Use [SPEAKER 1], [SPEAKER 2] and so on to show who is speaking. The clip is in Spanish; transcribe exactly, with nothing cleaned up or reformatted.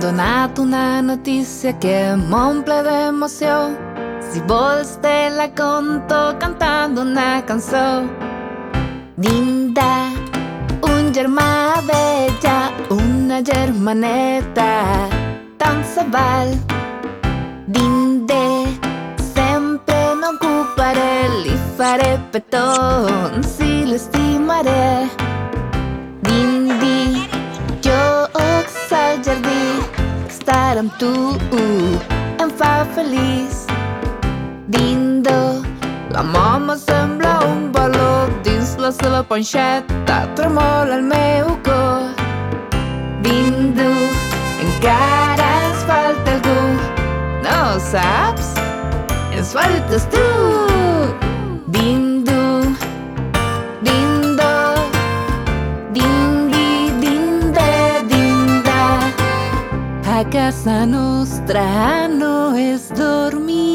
[SPEAKER 1] donato una notizia che m'omple d'emoció. Si vols te la conto cantando una cançó. Dinda, un germà vella, una germaneta, tant se val. Dinde, sempre n'ocuparé, li faré petons i l'estimaré. Dindi, jo al jardí, estar amb tu em fa feliç. Dindo, la mama sembla un baló, dins la seva panxeta tremola el meu cor. Dindo, encara ens falta algú, no ho saps? Ens faltes tu! Dindo, dindo, dindi, dinde, dinda. A casa nostra no és dormir.